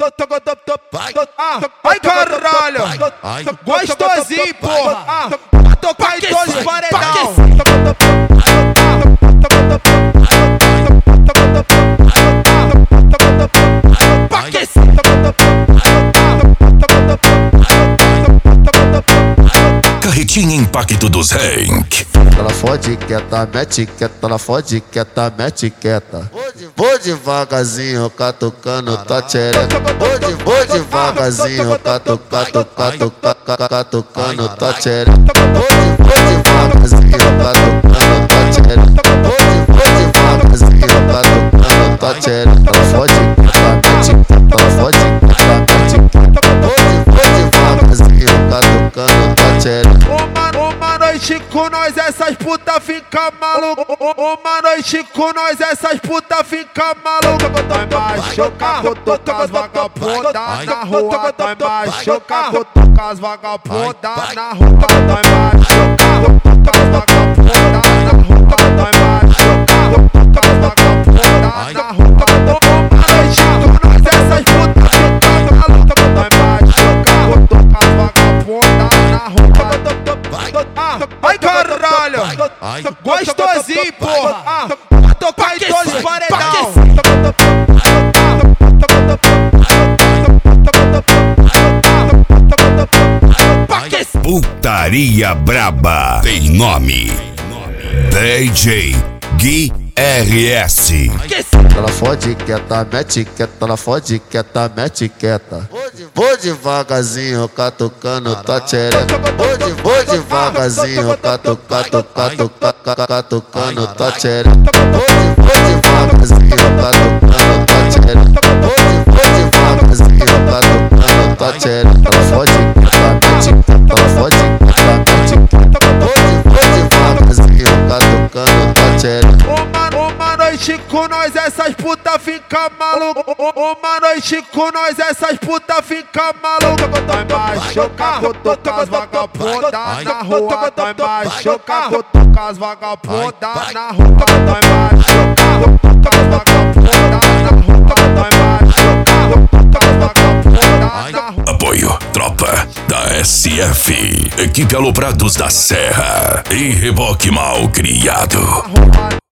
Ai caralho, gostosinho porra, tocar em todos os paredão. Carretinha Impacto dos Rank. Ela fode quieta, mete quieta, ela fode quieta, mete quieta. Vou devagarzinho, catucando tua tchereca. Vou devagarzinho, catucando tua tchereca. Vou devagarzinho, catucando tua tchereca. Vou devagarzinho, catucando tua tchereca. Ela fode quieta, mete quieta, ela fode quieta, mete quieta. Vou devagarzinho, catucando tua tchereca. Uma noite com nós essas puta fica maluca. Uma noite com nós essas puta fica maluca. Vai machucar, toca as vagabundas na rua. Vai machucar, toca as vagabundas na rua. Vai machucar, toca as vagabundas na rua. Vai machucar, toca as vagabundas na rua. Uma noite com nós essas puta fica maluca. Vai machucar, toca as vagabundas na rua. Ai caralho, gostosinho porra, tocar em todos os paredão. Putaria braba tem nome. DJ Gui RS. Ela fode quieta, mete quieta, ela fode quieta, mete quieta. Vou devagarzinho, catucando tua tchereca. Vou devagarzinho, catucando tua tchereca. Vou devagarzinho, catucando tua tchereca. Vou devagarzinho, catucando tua tchereca. Ela fode quieta, mete quieta, ela fode quieta, mete quieta. Vou devagarzinho, catucando tua tchereca. Uma noite com nós essas puta fica maluca. Uma noite com nós essas puta fica maluca. Vai machucar, toca as vagabundas na rua. Vai machucar, toca as vagabundas na rua. Vai machucar, toca as vagabundas na rua. Vai machucar, toca as vagabundas na rua. Apoio Tropa da SF, Equipe Aloprados da Serra e Reboque Mal Criado.